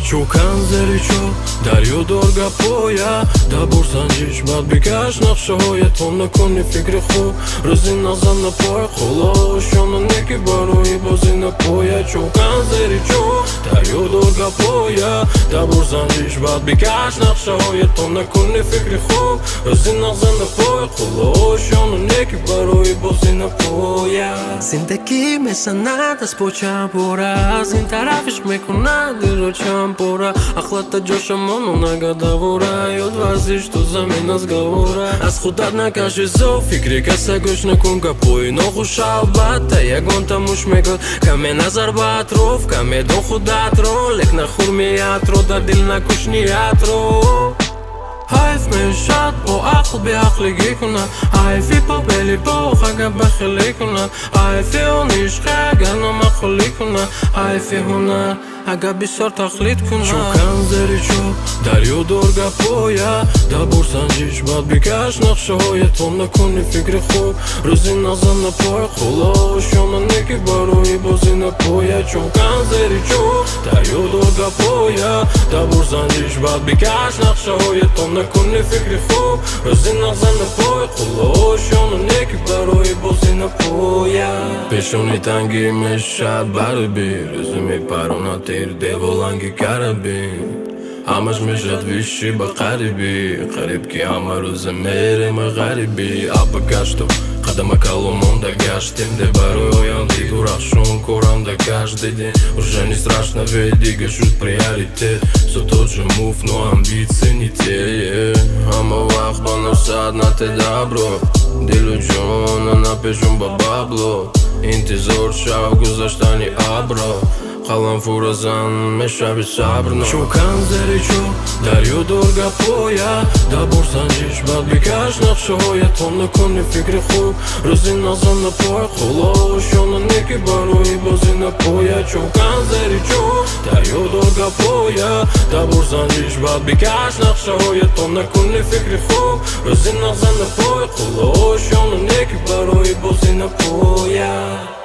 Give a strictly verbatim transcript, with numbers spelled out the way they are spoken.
Чукан зеричо, дарю дорга поя Да бурсанжиш бад бикаш нақшаҳоя То накуни фикри хуб рӯзи назан напоя Хулошона неки барои бозӣ напоя Чукан зеричо, дарю дорга поя Да бурсанжиш бад бикаш нақшаҳоя То накуни фикри хуб рӯзи назан напоя Хулошона неки барои бозӣ напоя Зиндагӣ месанад аз поча пора Аз ин тарафиш мекунад дилро чампора Ахлата ҷошамону нагадавора Ёд варзиш ту замин аз гавора Аз худат накаши зо фикри каса гӯш накун гапои нохуш албатта Ягон тамуш мекун каме назар ба атроф Каме дон худатро лек нахур миятро Дар дил накуш ниятро Ҳайф мешад бо ақл беақлигӣ кунад Ҳайфи по бели бох агар бахилӣ кунад Ҳайфи он ишқи агар номақулӣ кунад Ҳайфи ҳунар агар бисёр тақлид кунад Чукан зеричо, дарю дорга поя Да бурсанжиш бад бикаш нақшаҳоя То накуни фикри хуб рӯзи назан напоя Хулошона неки барои бозӣ напоя Чукан зеричо, дарю дорга поя Да бурсанжиш бад бикаш нақшаҳоя То накуни фикри хуб рӯзи назан напоя Хулошона неки барои бозӣ напоя Пешони танги мешад барби Рӯзи мепаронад тир деволанги карабин Ҳамаш мешад виши ба қариби Қариб ки ҳама рӯзе мерем ғариби Апа гашту қадама каломонда гаштем Де барои оянди дурахшон коранда каждый день Уже не страшно, ведь дига шуд приоритет Всё тот же мув, но амбиции не те Ҳама вақт ба навсад на те дабро Дилу ҷона напешон ба бабло Интизор шав гузаштани абро Қалам фуразан мешаби сабрно Чукан зеричо, дарю дорга поя Да бурсанжиш бад бикаш нақшаҳоя То накуни фикри хуб рӯзи назан напоя Хулошона неки барои бозӣ напоя Чукан зеричо, дарю дорга поя Да бурсанжиш бад бикаш нақшаҳоя То накуни фикри хуб рӯзи назан напоя Хулошона неки барои бозӣ напоя